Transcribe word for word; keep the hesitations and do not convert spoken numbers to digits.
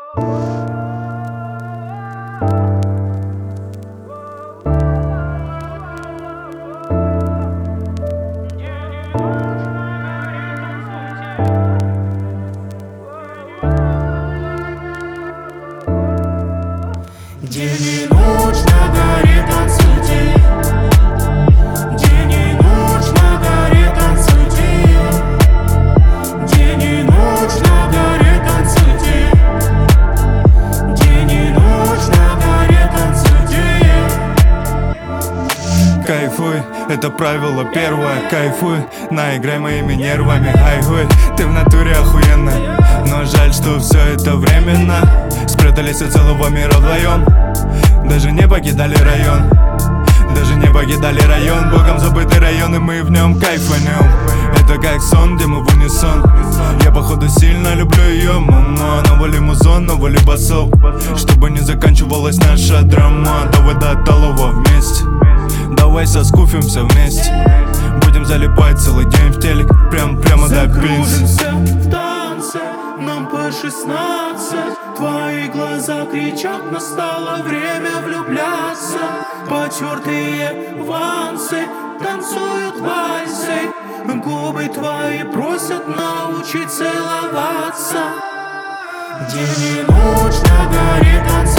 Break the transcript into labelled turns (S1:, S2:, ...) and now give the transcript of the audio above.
S1: День и ночь на горе танцуйте, день и ночь на горе танцуйте, день и ночь на горе танцуйте, день и ночь на горе танцуйте.
S2: Кайфуй, это правило первое. Кайфуй, наиграй моими нервами. Айгуй, ты в натуре охуенная, но жаль, что все это временно. Спрятались от целого мира вдвоем, даже не покидали район, даже не покидали район. Богом забытый район, и мы в нем кайфанем. Это как сон, где мы в унисон. Я походу сильно люблю ее, мама. Новый музон, новый басов, чтобы не заканчивалась наша драма. Давай до талого вместе, давай соскуфимся вместе. Будем залипать целый день в телек, прям прямо до пинс.
S1: Закружимся в танце, нам по шестнадцать. Твои глаза кричат, настало время влюбляться. Потертые вансы танцуют вальсы, губы твои просят научить целоваться. День и ночь на горе танцуют.